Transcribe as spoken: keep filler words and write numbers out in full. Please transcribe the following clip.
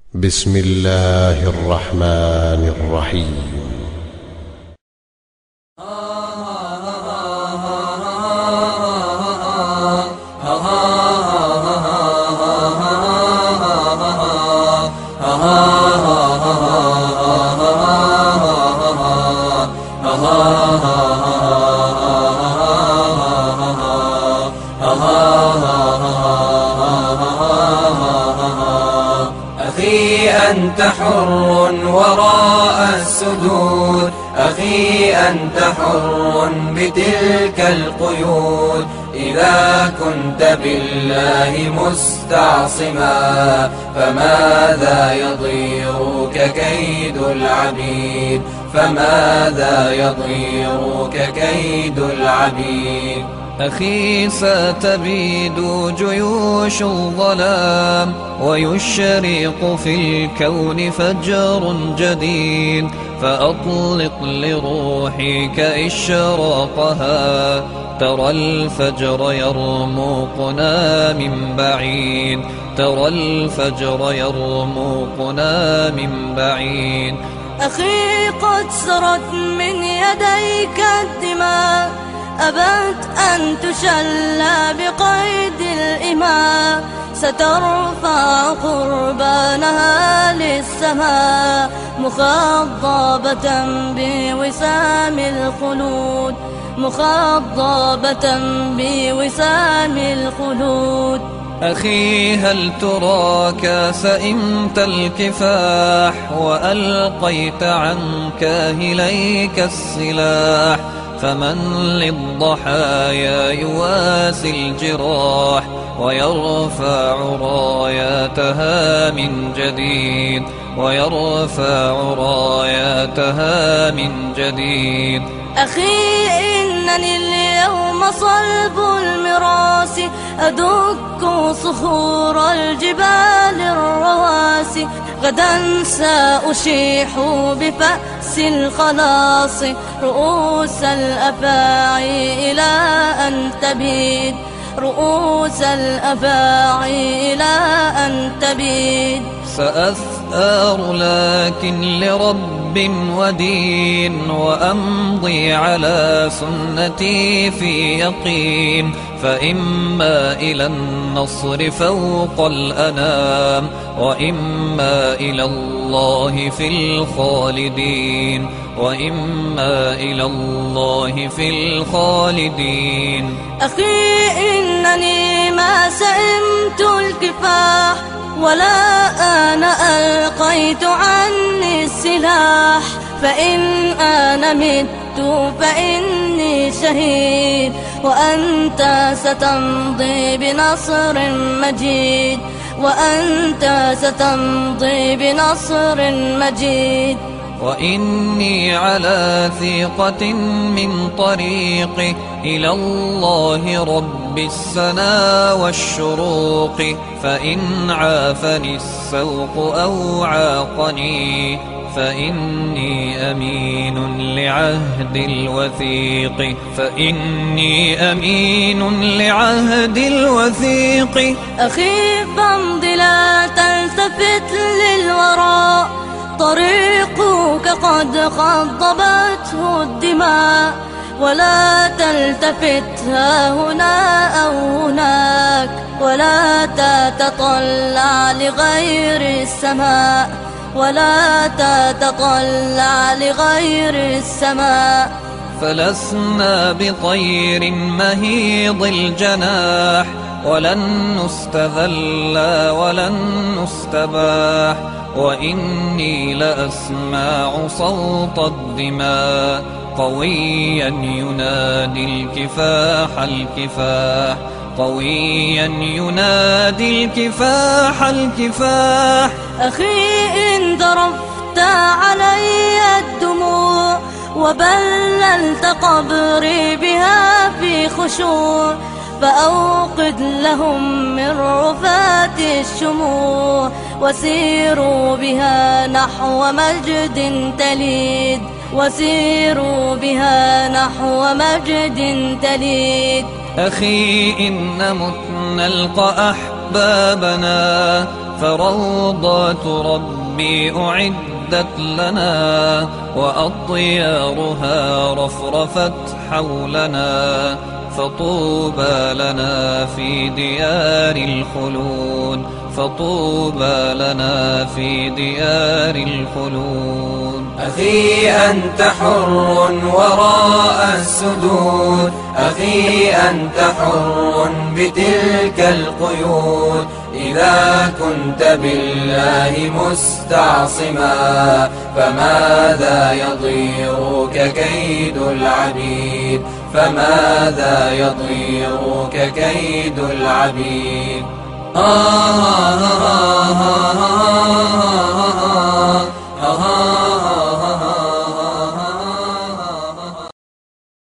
بسم الله الرحمن الرحيم. أخي أنت حر وراء السدود، أخي أنت حر بتلك القيود. إذا كنت بالله مستعصما فماذا يضيرك كيد العبيد، فماذا يضيرك كيد العبيد. أخي ستبيد جيوش الظلام ويشرق في الكون فجر جديد، فأطلق لروحك إشراقها. ترى الفجر يرموقنا من بعيد، ترى الفجر يرموقنا من بعيد. أخي قد سرت من يديك الدماء، أبت أن تشلى بقيد الإماء. سترفع قربانها للسماء مخضبة بوسام الخلود، مخضبة بوسام الخلود. أخي هل تراك سئمت الكفاح وألقيت عن كاهليك السلاح؟ فمن للضحايا يواسي الجراح ويرفع راياتها من جديد، ويرفع راياتها من جديد. أخي إنني اليوم صلب المراس، أدك صخور الجبال الرواسي. غدا سأشيح بفأس الخلاص رؤوس الأفاعي إلى أن تبيد، رؤوس الأفاعي إلى أن تبيد. سأثار لكن لرب ودين، وأمضي على سنتي في يقين. فإما إلى النصر فوق الأنام، وإما إلى الله في الخالدين، وإما إلى الله في الخالدين. أخي إنني ما سئمت الكفاح، ولا أنا ألقيت عني السلاح. فإن أنا مت فإني شهيد، وأنت ستمضي بنصر مجيد، وأنت ستمضي بنصر مجيد. وإني على ثقة من طريقي إلى الله رب السنا والشروق. فإن عافني السوق أو عاقني فإني أمين لعهد الوثيق، فإني أمين لعهد الوثيق. أخي فامض لا تلتفت للوراء، طريقك قد خضبته الدماء. ولا تلتفت ها هنا أو هناك، ولا تتطلع لغير السماء، ولا تتطلع لغير السماء. فلسنا بطير مهيض الجناح، ولن نستذل ولن نستباح. وإني لأسمع صوت الدماء قويا ينادي الكفاح الكفاح، قويا ينادي الكفاح الكفاح. أخي إن ذرفت علي الدموع وبللت قبري بها في خشوع، فأوقد لهم من رفات الشموع، وسيروا بها نحو مجد تليد، وسيروا بها نحو مجد تليد. أخي إن مت نلقى أحبابنا فروضات ربي أعدت لنا وأطيارها رفرفت حولنا، فطوبى لنا في ديار الخلود، فطوبى لنا في ديار الخلود. أخي أنت حر وراء السدود، أخي أنت حر بتلك القيود، إذا كنت بالله مستعصما فماذا يضيرك كيد العبيد، فماذا يضيرك كيد العبيد. آه آه آه آه آه آه